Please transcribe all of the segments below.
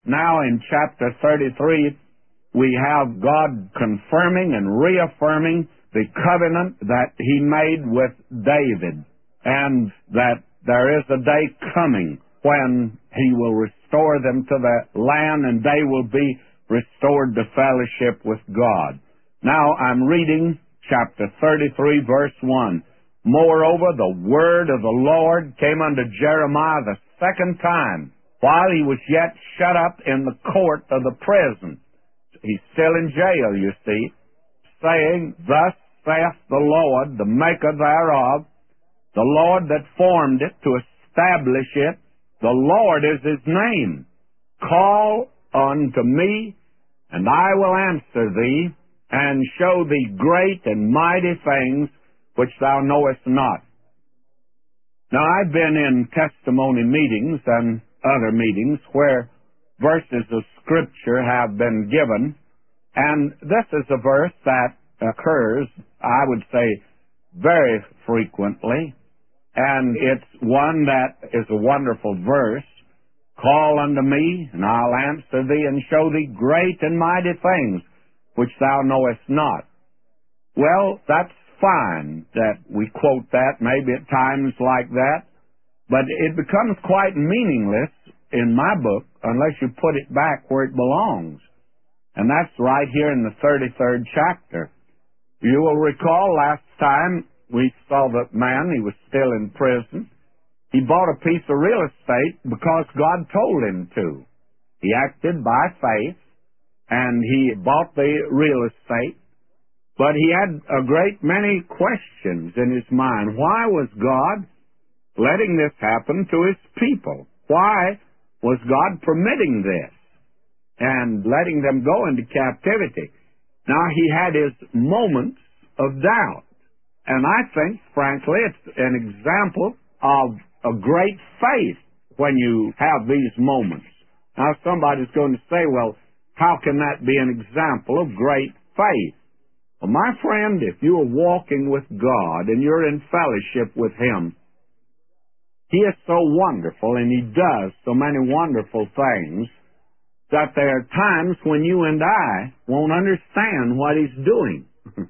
Now in chapter 33, we have God confirming and reaffirming the covenant that He made with David, and that there is a day coming when He will restore them to the land and they will be restored to fellowship with God. Now I'm reading chapter 33, verse 1. Moreover, the word of the Lord came unto Jeremiah the second time, while he was yet shut up in the court of the prison. He's still in jail, you see, saying, Thus saith the Lord, the maker thereof, the Lord that formed it to establish it, the Lord is His name. Call unto me, and I will answer thee, and show thee great and mighty things which thou knowest not. Now, I've been in testimony meetings and other meetings where verses of Scripture have been given, and this is a verse that occurs, I would say, very frequently, and it's one that is a wonderful verse. Call unto me, and I'll answer thee, and show thee great and mighty things which thou knowest not. Well, that's fine that we quote that, maybe at times like that, but it becomes quite meaningless in my book unless you put it back where it belongs. And that's right here in the 33rd chapter. You will recall last time we saw that man, he was still in prison. He bought a piece of real estate because God told him to. He acted by faith, and he bought the real estate, but he had a great many questions in his mind. Why was God letting this happen to His people? Why was God permitting this and letting them go into captivity? Now, he had his moments of doubt, and I think, frankly, it's an example of a great faith when you have these moments. Now, somebody's going to say, well, how can that be an example of great faith? Well, my friend, if you are walking with God and you're in fellowship with Him, He is so wonderful and He does so many wonderful things that there are times when you and I won't understand what He's doing.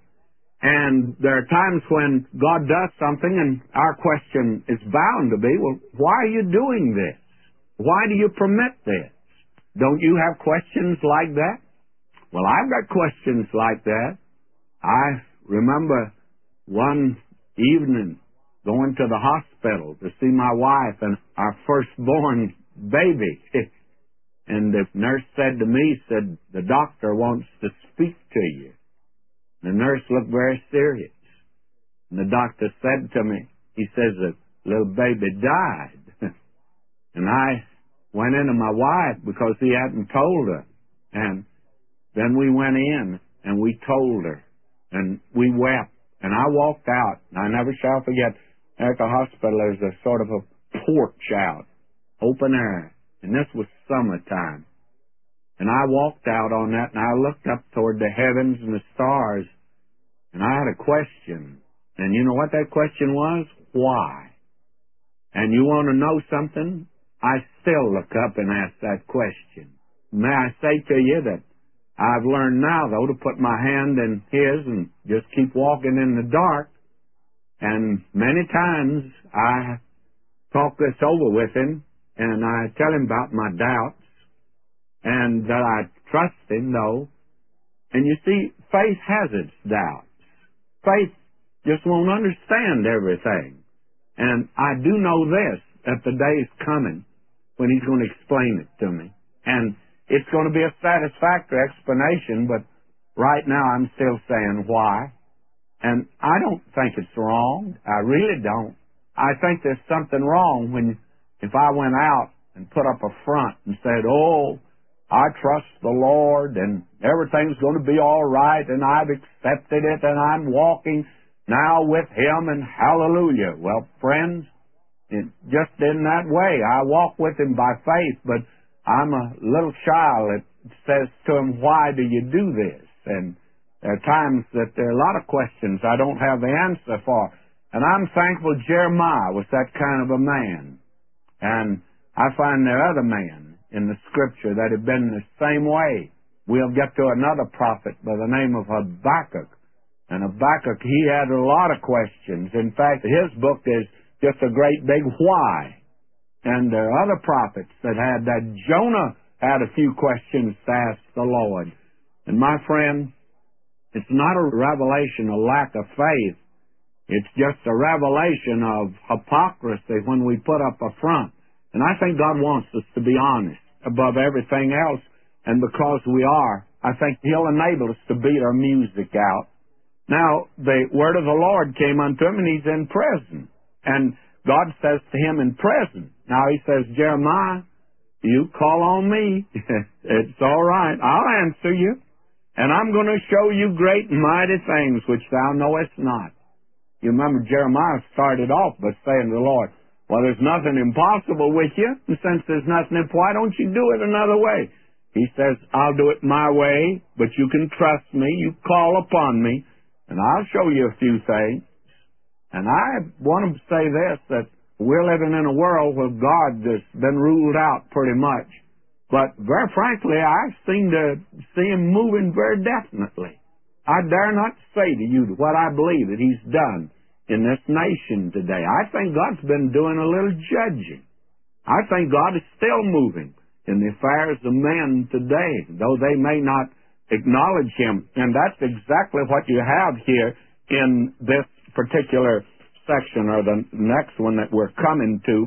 And there are times when God does something and our question is bound to be, well, why are you doing this? Why do you permit this? Don't you have questions like that? Well, I've got questions like that. I remember one evening going to the hospital to see my wife and our firstborn baby. And the nurse said to me, the doctor wants to speak to you. The nurse looked very serious. And the doctor said to me, he says, the little baby died. And I went into my wife because he hadn't told her. And then we went in and we told her. And we wept. And I walked out. And I never shall forget, at the hospital there's a sort of a porch out, open air. And this was summertime. And I walked out on that, and I looked up toward the heavens and the stars, and I had a question. And you know what that question was? Why? And you want to know something? I still look up and ask that question. May I say to you that I've learned now, though, to put my hand in His and just keep walking in the dark. And many times I talk this over with Him, and I tell Him about my doubts, and that I trust Him, though. And you see, faith has its doubts. Faith just won't understand everything. And I do know this, that the day is coming when He's going to explain it to me. And it's going to be a satisfactory explanation, but right now I'm still saying why. And I don't think it's wrong. I really don't. I think there's something wrong if I went out and put up a front and said, oh, I trust the Lord and everything's going to be all right and I've accepted it and I'm walking now with Him and hallelujah. Well, friends, it just isn't that way. I walk with Him by faith, but I'm a little child that says to Him, why do you do this? And there are times that there are a lot of questions I don't have the answer for. And I'm thankful Jeremiah was that kind of a man. And I find there are other men in the Scripture that have been the same way. We'll get to another prophet by the name of Habakkuk. And Habakkuk, he had a lot of questions. In fact, his book is just a great big why. And there are other prophets that had that. Jonah had a few questions to ask the Lord. And my friend, it's not a revelation of lack of faith. It's just a revelation of hypocrisy when we put up a front. And I think God wants us to be honest above everything else. And because we are, I think He'll enable us to beat our music out. Now, the word of the Lord came unto him, and he's in prison. And God says to him in prison, now he says, Jeremiah, you call on me. It's all right. I'll answer you. And I'm going to show you great and mighty things which thou knowest not. You remember Jeremiah started off by saying to the Lord, well, there's nothing impossible with you. And since there's nothing, why don't you do it another way? He says, I'll do it my way, but you can trust me. You call upon me, and I'll show you a few things. And I want to say this, that we're living in a world where God has been ruled out pretty much. But very frankly, I seem to see Him moving very definitely. I dare not say to you what I believe that He's done in this nation today. I think God's been doing a little judging. I think God is still moving in the affairs of men today, though they may not acknowledge Him. And that's exactly what you have here in this particular section, or the next one that we're coming to.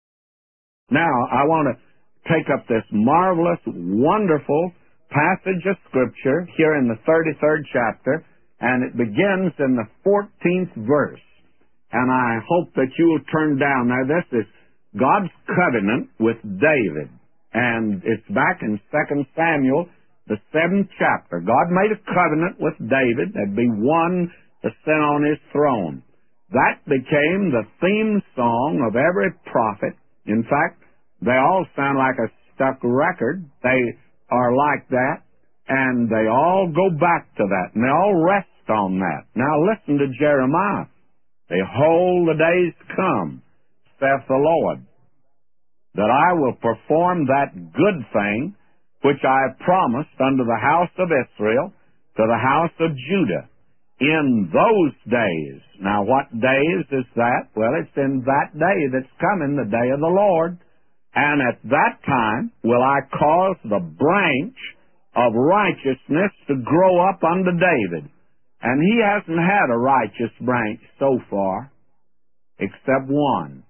Now, I want to take up this marvelous, wonderful passage of Scripture here in the 33rd chapter, and it begins in the 14th verse. And I hope that you will turn down. Now, this is God's covenant with David, and it's back in 2 Samuel, the 7th chapter. God made a covenant with David. There'd be one to sit on his throne. That became the theme song of every prophet. In fact, they all sound like a stuck record. They are like that, and they all go back to that, and they all rest on that. Now listen to Jeremiah. Behold, the days come, saith the Lord, that I will perform that good thing which I have promised unto the house of Israel, to the house of Judah, in those days. Now, what days is that? Well, it's in that day that's coming, the day of the Lord. And at that time will I cause the branch of righteousness to grow up unto David. And he hasn't had a righteous branch so far, except one.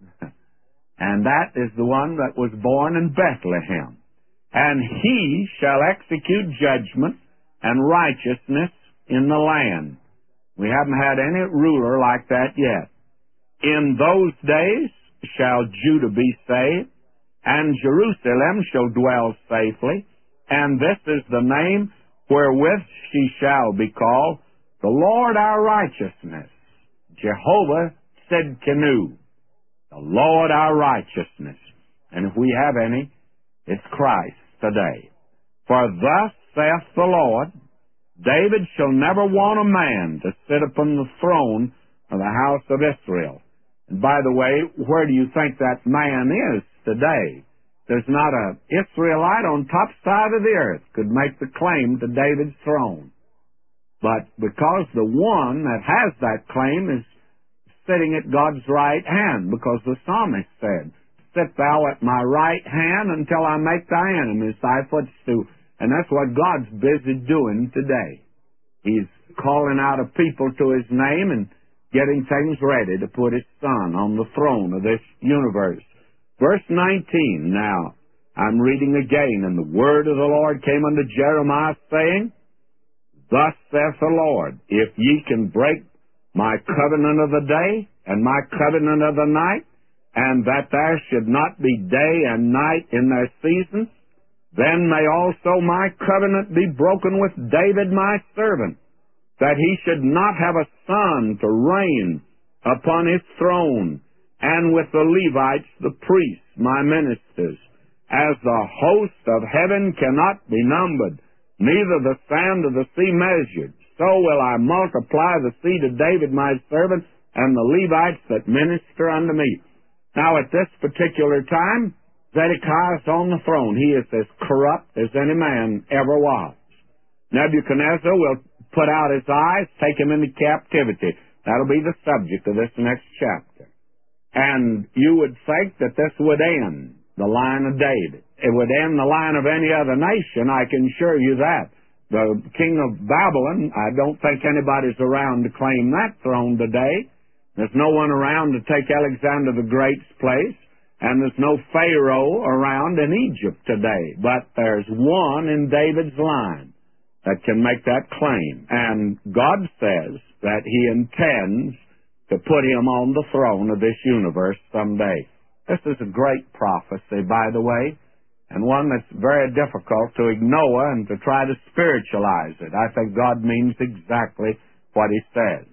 And that is the one that was born in Bethlehem. And he shall execute judgment and righteousness in the land. We haven't had any ruler like that yet. In those days shall Judah be saved, and Jerusalem shall dwell safely, and this is the name wherewith she shall be called, the Lord our righteousness, Jehovah Tsidkenu, the Lord our righteousness. And if we have any, it's Christ today. For thus saith the Lord, David shall never want a man to sit upon the throne of the house of Israel. And by the way, where do you think that man is today? There's not an Israelite on top side of the earth could make the claim to David's throne. But because the one that has that claim is sitting at God's right hand, because the psalmist said, sit thou at my right hand until I make thy enemies thy footstool. And that's what God's busy doing today. He's calling out a people to His name and getting things ready to put His Son on the throne of this universe. Verse 19 now, I'm reading again, and the word of the Lord came unto Jeremiah, saying, Thus saith the Lord, if ye can break my covenant of the day and my covenant of the night, and that there should not be day and night in their seasons, then may also my covenant be broken with David my servant, that he should not have a son to reign upon his throne, and with the Levites, the priests, my ministers, as the host of heaven cannot be numbered, neither the sand of the sea measured. So will I multiply the seed of David my servant, and the Levites that minister unto me. Now at this particular time, Zedekiah is on the throne. He is as corrupt as any man ever was. Nebuchadnezzar will put out his eyes, take him into captivity. That'll be the subject of this next chapter. And you would think that this would end the line of David. It would end the line of any other nation, I can assure you that. The king of Babylon, I don't think anybody's around to claim that throne today. There's no one around to take Alexander the Great's place, and there's no Pharaoh around in Egypt today. But there's one in David's line that can make that claim. And God says that He intends to put him on the throne of this universe someday. This is a great prophecy, by the way, and one that's very difficult to ignore and to try to spiritualize it. I think God means exactly what He says.